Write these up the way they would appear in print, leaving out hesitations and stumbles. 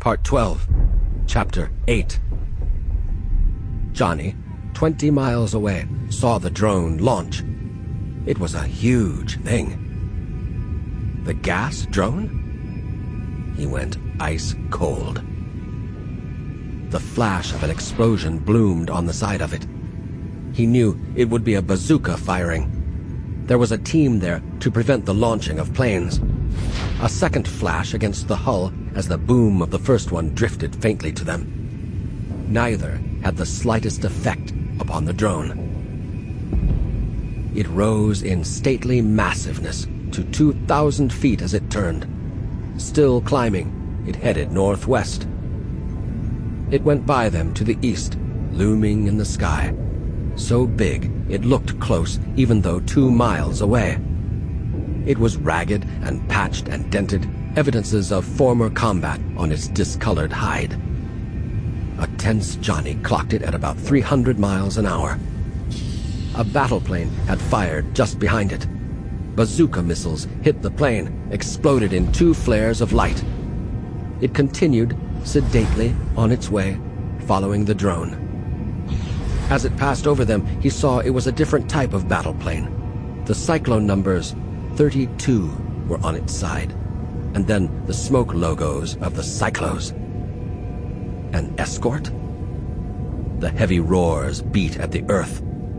Part 12, Chapter 8. Johnny, 20 miles away, saw the drone launch. It was a huge thing. The gas drone? He went ice cold. The flash of an explosion bloomed on the side of it. He knew it would be a bazooka firing. There was a team there to prevent the launching of planes. A second flash against the hull as the boom of the first one drifted faintly to them. Neither had the slightest effect upon the drone. It rose in stately massiveness to 2,000 feet as it turned. Still climbing, it headed northwest. It went by them to the east, looming in the sky. So big it looked close even though 2 miles away. It was ragged and patched and dented, evidences of former combat on its discolored hide. A tense Johnny clocked it at about 300 miles an hour. A battle plane had fired just behind it. Bazooka missiles hit the plane, exploded in 2 flares of light. It continued sedately on its way, following the drone. As it passed over them, he saw it was a different type of battle plane. The Cyclone numbers 32 were on its side, and then the smoke logos of the Cyclos. An escort? The heavy roars beat at the earth.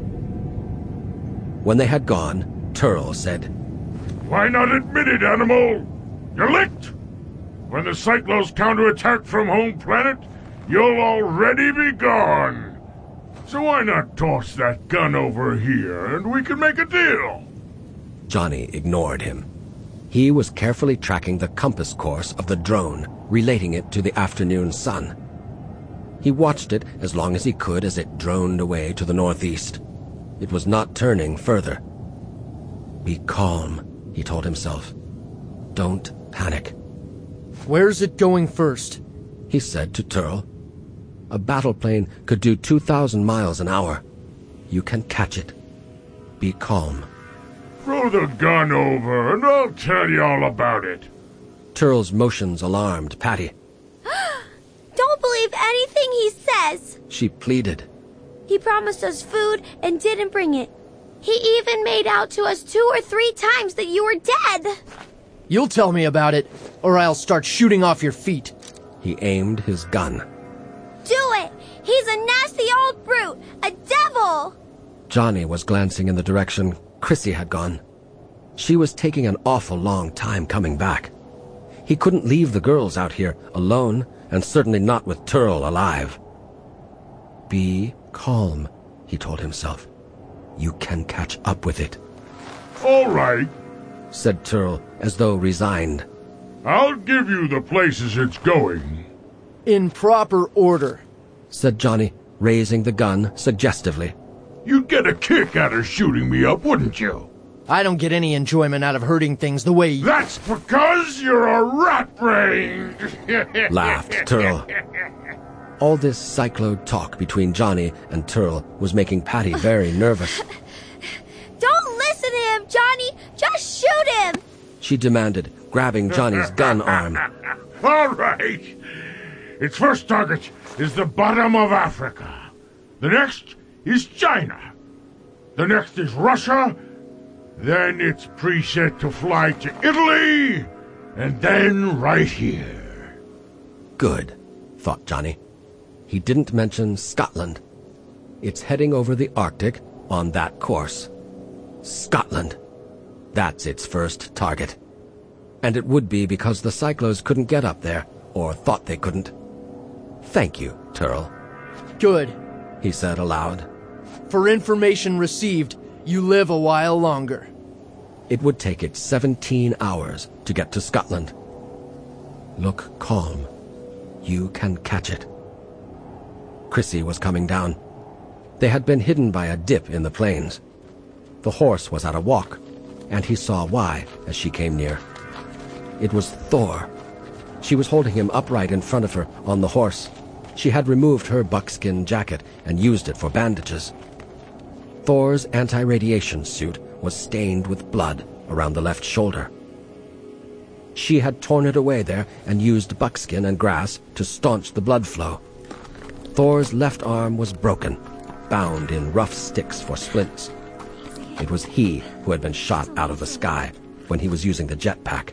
When they had gone, Turl said, "Why not admit it, animal? You're licked! When the Cyclos counterattack from home planet, you'll already be gone. So why not toss that gun over here and we can make a deal?" Johnny ignored him. He was carefully tracking the compass course of the drone, relating it to the afternoon sun. He watched it as long as he could as it droned away to the northeast. It was not turning further. "Be calm," he told himself. "Don't panic." "Where's it going first?" he said to Turl. "A battle plane could do 2,000 miles an hour. You can catch it. Be calm." "Throw the gun over and I'll tell you all about it." Turl's motions alarmed Patty. "Don't believe anything he says," she pleaded. "He promised us food and didn't bring it. He even made out to us 2 or 3 times that you were dead." "You'll tell me about it, or I'll start shooting off your feet." He aimed his gun. "Do it! He's a nasty old brute! A devil!" Johnny was glancing in the direction Chrissy had gone. She was taking an awful long time coming back. He couldn't leave the girls out here alone, and certainly not with Turl alive. "Be calm," he told himself. "You can catch up with it." "All right," said Turl, as though resigned. "I'll give you the places it's going." "In proper order," said Johnny, raising the gun suggestively. "You'd get a kick out of shooting me up, wouldn't you?" "I don't get any enjoyment out of hurting things the way you..." "That's because you're a rat-brained," laughed Turl. All this cyclone talk between Johnny and Turl was making Patty very nervous. "Don't listen to him, Johnny! Just shoot him!" she demanded, grabbing Johnny's gun arm. "All right. Its first target is the bottom of Africa. The next is China. The next is Russia. Then it's preset to fly to Italy, and then right here." Good, thought Johnny. He didn't mention Scotland. It's heading over the Arctic on that course. Scotland. That's its first target. And it would be because the Cyclos couldn't get up there, or thought they couldn't. "Thank you, Turl," "Good," he said aloud. "For information received, you live a while longer." It would take it 17 hours to get to Scotland. "Look calm. You can catch it." Chrissy was coming down. They had been hidden by a dip in the plains. The horse was at a walk, and he saw why as she came near. It was Thor. She was holding him upright in front of her on the horse. She had removed her buckskin jacket and used it for bandages. Thor's anti-radiation suit was stained with blood around the left shoulder. She had torn it away there and used buckskin and grass to staunch the blood flow. Thor's left arm was broken, bound in rough sticks for splints. It was he who had been shot out of the sky when he was using the jetpack.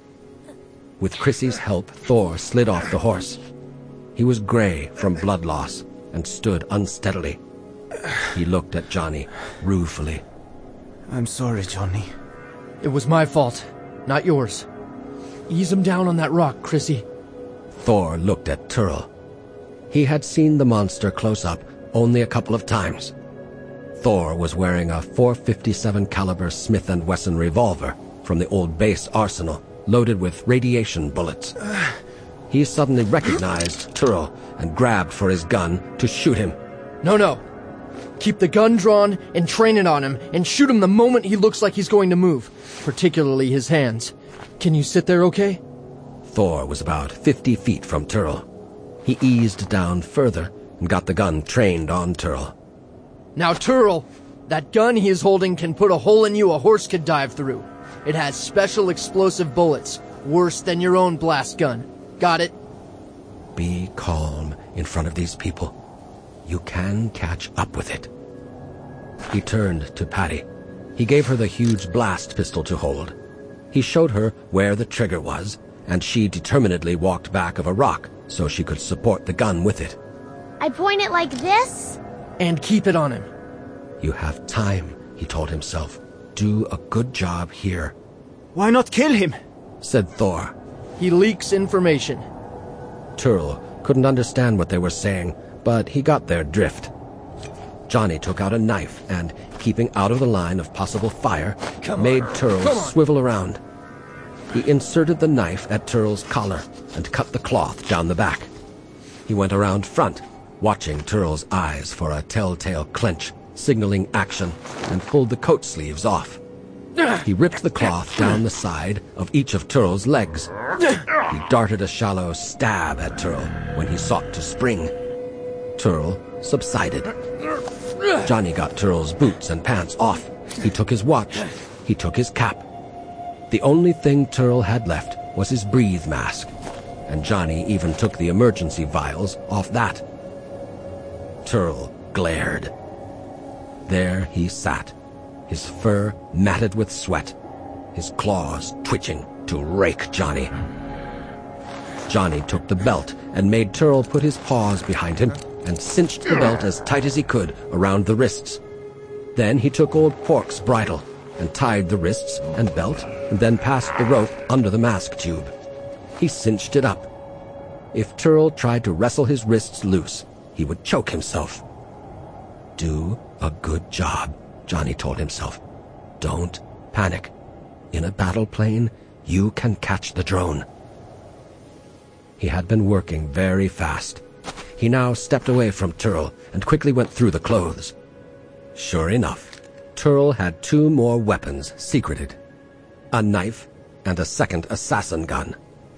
With Chrissy's help, Thor slid off the horse. He was gray from blood loss and stood unsteadily. He looked at Johnny ruefully. I'm sorry, Johnny. It was my fault, not yours. Ease him down on that rock, Chrissy. Thor looked at Turl. He had seen the monster close up only a couple of times. Thor was wearing a .457 caliber Smith & Wesson revolver from the old base arsenal, loaded with radiation bullets. He suddenly recognized Turl and grabbed for his gun to shoot him. No. Keep the gun drawn and train it on him and shoot him the moment he looks like he's going to move, particularly his hands. Can you sit there okay? Thor was about 50 feet from Turl. He eased down further and got the gun trained on Turl. Now, Turl, that gun he is holding can put a hole in you a horse could dive through. It has special explosive bullets, worse than your own blast gun. Got it? Be calm in front of these people. You can catch up with it. He turned to Patty. He gave her the huge blast pistol to hold. He showed her where the trigger was, and she determinedly walked back of a rock so she could support the gun with it. I point it like this? And keep it on him. You have time, he told himself. Do a good job here. Why not kill him? Said Thor. He leaks information. Turl couldn't understand what they were saying, but he got their drift. Johnny took out a knife and, keeping out of the line of possible fire, made Turl swivel around. He inserted the knife at Turl's collar and cut the cloth down the back. He went around front, watching Turl's eyes for a telltale clench, signaling action, and pulled the coat sleeves off. He ripped the cloth down the side of each of Turl's legs. He darted a shallow stab at Turl when he sought to spring. Turl subsided. Johnny got Turl's boots and pants off. He took his watch. He took his cap. The only thing Turl had left was his breathe mask, and Johnny even took the emergency vials off that. Turl glared. There he sat, his fur matted with sweat, his claws twitching to rake Johnny. Johnny took the belt and made Turl put his paws behind him and cinched the belt as tight as he could around the wrists. Then he took old Pork's bridle and tied the wrists and belt, and then passed the rope under the mask tube. He cinched it up. If Turl tried to wrestle his wrists loose, he would choke himself. Do a good job, Johnny told himself. Don't panic. In a battle plane, you can catch the drone. He had been working very fast. He now stepped away from Turl and quickly went through the clothes. Sure enough, Turl had 2 more weapons secreted. A knife and a second assassin gun.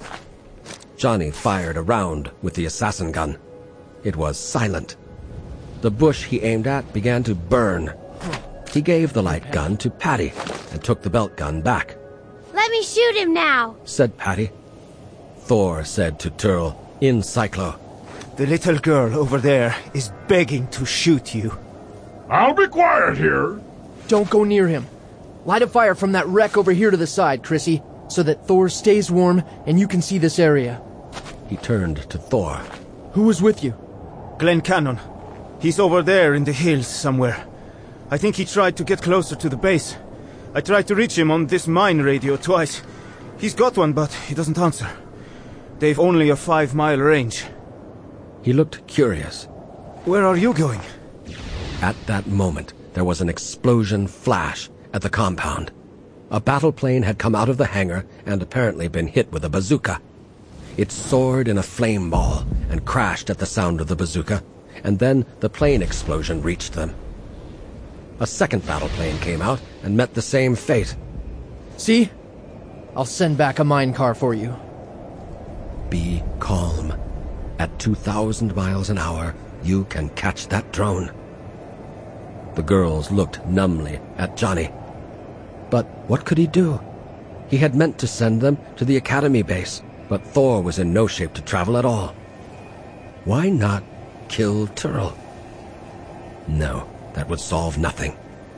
Johnny fired a round with the assassin gun. It was silent. The bush he aimed at began to burn. He gave the light gun to Patty and took the belt gun back. Let me shoot him now, said Patty. Thor said to Turl in Cyclo, The little girl over there is begging to shoot you. I'll be quiet here. Don't go near him. Light a fire from that wreck over here to the side, Chrissy, so that Thor stays warm and you can see this area. He turned to Thor. Who was with you? Glenn Cannon. He's over there in the hills somewhere. I think he tried to get closer to the base. I tried to reach him on this mine radio twice. He's got one, but he doesn't answer. They've only a 5-mile range. He looked curious. Where are you going? At that moment, there was an explosion flash at the compound. A battle plane had come out of the hangar and apparently been hit with a bazooka. It soared in a flame ball and crashed at the sound of the bazooka, and then the plane explosion reached them. A second battle plane came out and met the same fate. See? I'll send back a mine car for you. Be calm. At 2,000 miles an hour, you can catch that drone. The girls looked numbly at Johnny. But what could he do? He had meant to send them to the Academy base, but Thor was in no shape to travel at all. Why not kill Turl? No, that would solve nothing.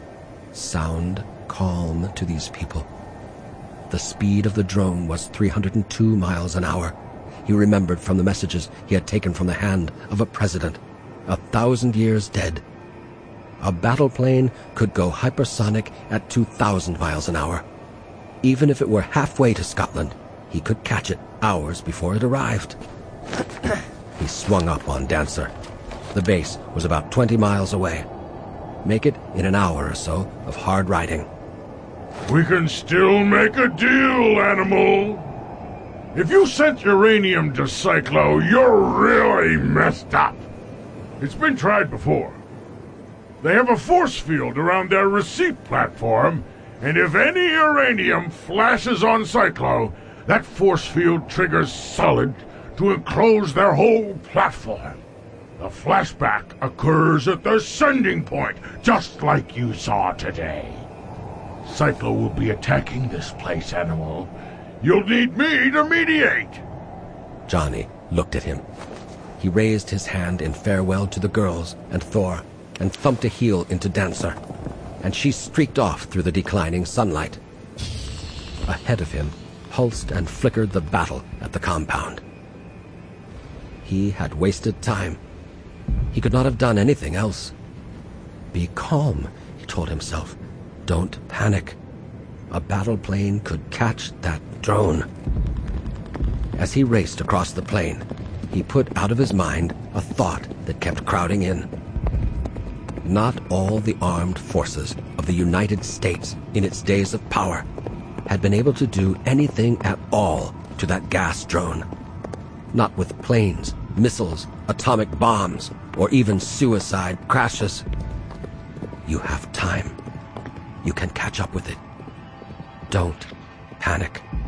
Sound calm to these people. The speed of the drone was 302 miles an hour. He remembered from the messages he had taken from the hand of a president, 1,000 years dead. A battle plane could go hypersonic at 2,000 miles an hour. Even if it were halfway to Scotland, he could catch it hours before it arrived. He swung up on Dancer. The base was about 20 miles away. Make it in an hour or so of hard riding. We can still make a deal, Animal. If you sent uranium to Cyclo, you're really messed up. It's been tried before. They have a force field around their receipt platform, and if any uranium flashes on Cyclo, that force field triggers Solid to enclose their whole platform. The flashback occurs at the sending point, just like you saw today. Cyclo will be attacking this place, Animal. You'll need me to mediate. Johnny looked at him. He raised his hand in farewell to the girls and Thor, and thumped a heel into Dancer, and she streaked off through the declining sunlight. Ahead of him pulsed and flickered the battle at the compound. He had wasted time. He could not have done anything else. Be calm, he told himself. Don't panic. A battle plane could catch that drone. As he raced across the plain, he put out of his mind a thought that kept crowding in. Not all the armed forces of the United States in its days of power had been able to do anything at all to that gas drone. Not with planes, missiles, atomic bombs, or even suicide crashes. You have time. You can catch up with it. Don't panic.